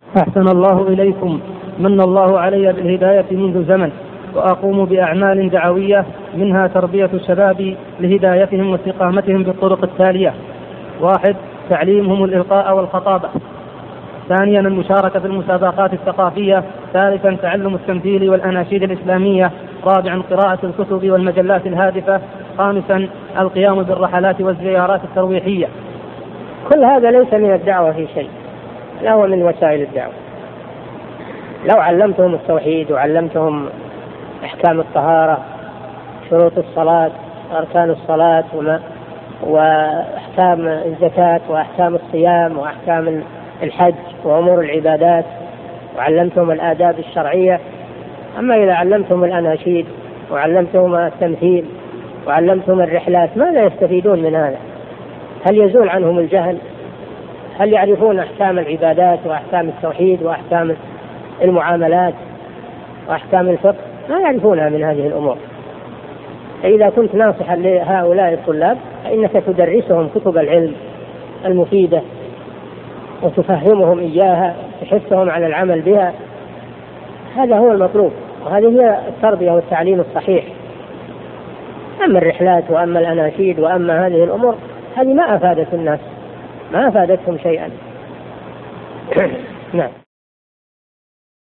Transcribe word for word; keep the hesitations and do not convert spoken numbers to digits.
أحسن الله إليكم. من الله علي بالهداية منذ زمن، وأقوم بأعمال دعوية منها تربية الشباب لهدايتهم واستقامتهم بالطرق التالية: واحد، تعليمهم الإلقاء والخطابة. ثانيا، المشاركة في المسابقات الثقافية. ثالثا، تعلم التمثيل والأناشيد الإسلامية. رابعا، قراءة الكتب والمجلات الهادفة. خامسا، القيام بالرحلات والزيارات الترويحية. كل هذا ليس من الدعوة في شيء، لا هو من وسائل الدعوة. لو علمتهم التوحيد وعلمتهم أحكام الطهارة، شروط الصلاة، أركان الصلاة، وما وأحكام الزكاة وأحكام الصيام وأحكام الحج وأمور العبادات، وعلمتهم الآداب الشرعية. أما إذا علمتهم الأناشيد وعلمتهم التمثيل وعلمتهم الرحلات، ماذا يستفيدون من هذا؟ هل يزول عنهم الجهل؟ هل يعرفون أحكام العبادات وأحكام التوحيد وأحكام المعاملات وأحكام الفقه؟ ما يعرفونها من هذه الأمور. فإذا كنت ناصحا لهؤلاء الطلاب فإنك تدرسهم كتب العلم المفيدة وتفهمهم إياها، تحثهم على العمل بها. هذا هو المطلوب، وهذه هي التربية والتعليم الصحيح. أما الرحلات وأما الأناشيد وأما هذه الأمور، هذه ما أفادت الناس، ما أفادتهم شيئا. نعم.